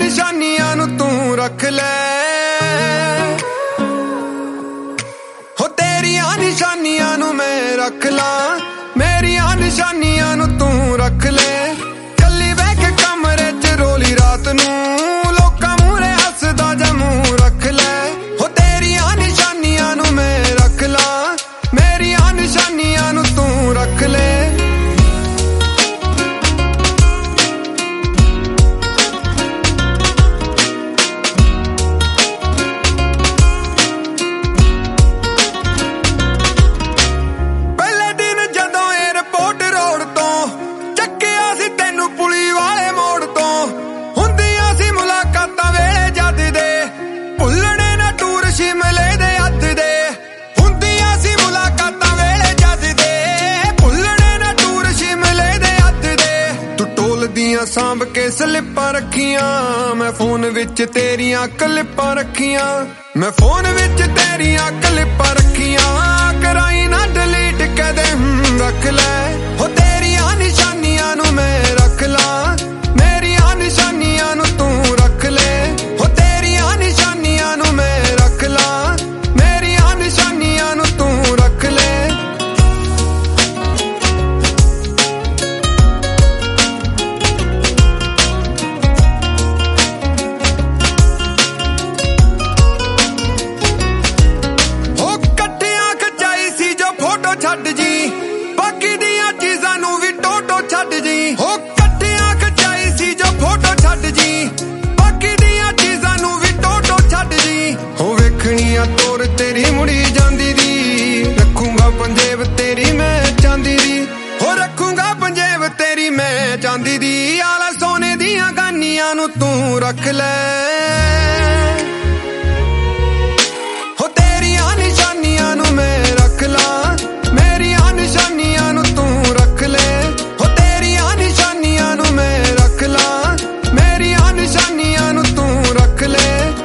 ਨਿਸ਼ਾਨੀਆਂ ਨੂੰ ਤੂੰ ਰੱਖ ਲੈ ਹੋ ਤੇਰੀਆਂ ਨਿਸ਼ਾਨੀਆਂ ਨੂੰ ਮੈਂ ਰੱਖ ਲਾਂ ਮੇਰੀਆਂ ਨਿਸ਼ਾਨੀਆਂ ਨੂੰ ਤੂੰ ਰੱਖ ਲੈ ਕੱਲੀ ਬਹਿ ਕੇ ਕਮਰੇ 'ਚ ਰੋਲੀ ਰਾਤ ਨੂੰ ਲੋਕਾਂ ਮੂਹਰੇ ਹੱਸਦਾ ਜਾ ਮੂੰਹ ਰੱਖ ਲੈ ਹੋ ਤੇਰੀਆਂ ਨਿਸ਼ਾਨੀਆਂ ਨੂੰ ਮੈਂ ਰੱਖ ਲਾਂ ਮੇਰੀਆਂ ਨਿਸ਼ਾਨੀਆਂ ਨੂੰ ਤੂੰ ਰੱਖ ਲੈ ਸਾਂਭ ਕੇ ਸਲਿੱਪਾਂ ਰੱਖੀਆਂ ਮੈਂ ਫੋਨ ਵਿੱਚ ਤੇਰੀਆਂ ਕਲਿੱਪਾਂ ਰੱਖੀਆਂ ਮੈਂ ਫੋਨ ਵਿੱਚ ਤੇਰੀਆਂ ਕਲਿੱਪਾਂ ਰੱਖੀਆਂ ਕਰਾਈ ਨਾ ਡਿਲੀਟ ਕਦੇ ਰੱਖ ਲੈ ਹੋ ਤੇਰੀਆਂ ਨਿਸ਼ਾਨੀਆਂ ਨੂੰ ਮੈਂ ਰੱਖ ਲਾਂ ਮੇਰੀਆਂ ਨਿਸ਼ਾਨੀਆਂ ਨੂੰ ਤੂੰ ਰੱਖ ਲੈ ਹੋ ਤੇਰੀਆਂ ਨਿਸ਼ਾਨੀਆਂ ਨੂੰ ਮੈਂ ਰੱਖ ਲਾਂ ਮੇਰੀਆਂ ਨਿਸ਼ਾਨੀਆਂ ਨੂੰ ਤੂੰ ਰੱਖ ਲੈ ਛੱਡ ਜੀ ਬਾਕੀ ਦੀਆਂ ਚੀਜ਼ਾਂ ਨੂੰ ਵੀ ਟੋਟੋ ਛੱਡ ਜੀ ਹੋ ਕੱਟਿਆਂ ਖਚਾਈ ਸੀ ਜੋ ਫੋਟੋ ਛੱਡ ਜੀ ਬਾਕੀ ਦੀਆਂ ਚੀਜ਼ਾਂ ਨੂੰ ਵੀ ਟੋਟੋ ਛੱਡ ਜੀ ਹੋ ਵੇਖਣੀਆਂ ਤੋਰ ਤੇਰੀ ਮੁੜੀ ਜਾਂਦੀ ਦੀ ਰੱਖੂੰਗਾ ਪੰਜੇਬ ਤੇਰੀ ਮੈਂ ਚਾਂਦੀ ਦੀ ਹੋ ਰੱਖੂੰਗਾ ਪੰਜੇਬ ਤੇਰੀ ਮੈਂ ਚਾਂਦੀ ਦੀ ਆਲਾ ਸੋਨੇ ਦੀਆਂ ਗਾਨੀਆਂ ਨੂੰ ਤੂੰ ਰੱਖ ਲੈ ਹੋ ਤੇਰੀਆਂ ਨਿਸ਼ਾਨੀਆਂ ਨੂੰ ਮੈਂ ਰੱਖ ਲਾਂ ਮੇਰੀਆਂ ਨਿਸ਼ਾਨੀਆਂ ਨੂੰ ਤੂੰ ਰੱਖ ਲੈ ਹੋ ਤੇਰੀਆਂ ਨਿਸ਼ਾਨੀਆਂ ਨੂੰ ਮੈਂ ਰੱਖ ਲਾਂ ਮੇਰੀਆਂ ਨਿਸ਼ਾਨੀਆਂ ਨੂੰ ਤੂੰ ਰੱਖ ਲੈ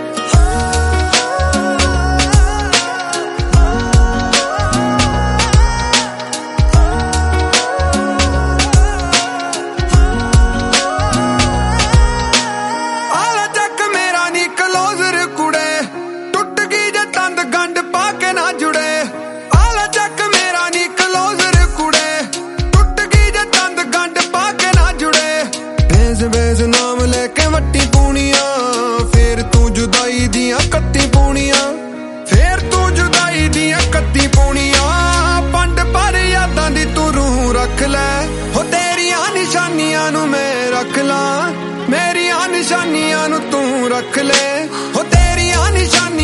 ਆਲਾ ਚੱਕ ਮੇਰਾ ਨੀ ਕਲੋਜ਼ਰ ਕੁੜੇ ਟੁੱਟ ਗਈ ਜੇ ਤੰਦ ਗੰਢ ਪਾ ਕੇ ਨਾ ਜੁੜੇ ਆਲਾ ਚੱਕ ਮੇਰਾ ਨੀ ਕਲੋਜ਼ਰ ਕੁੜੇ ਟੁੱਟ ਗਈ ਜੇ ਤੰਦ ਗੰਢ ਪਾ ਕੇ ਨਾ ਜੁੜੇ ਬੇਜ਼ ਨਾਮ ਲੈ ਕੇ ਵੱਟੀ ਪੂਣੀਆਂ ਫੇਰ ਤੂੰ ਜੁਦਾਈ ਦੀਆਂ ਕੱਤੀ ਪੂਣੀਆਂ ਫੇਰ ਤੂੰ ਜੁਦਾਈ ਦੀਆਂ ਕੱਤੀ ਪੂਣੀਆਂ ਪੰਡ ਪਰ ਯਾਦਾਂ ਦੀ ਤੂੰ ਰੂਹ ਰੱਖ ਲੈ ਹੋ ਤੇਰੀਆਂ ਨਿਸ਼ਾਨੀਆਂ ਨੂੰ ਮੈਂ ਰੱਖ ਲਾਂ ਮੇਰੀਆਂ ਨਿਸ਼ਾਨੀਆਂ ਨੂੰ ਤੂੰ ਰੱਖ ਲੈ ਹੋ ਤੇਰੀਆਂ ਨਿਸ਼ਾਨੀਆਂ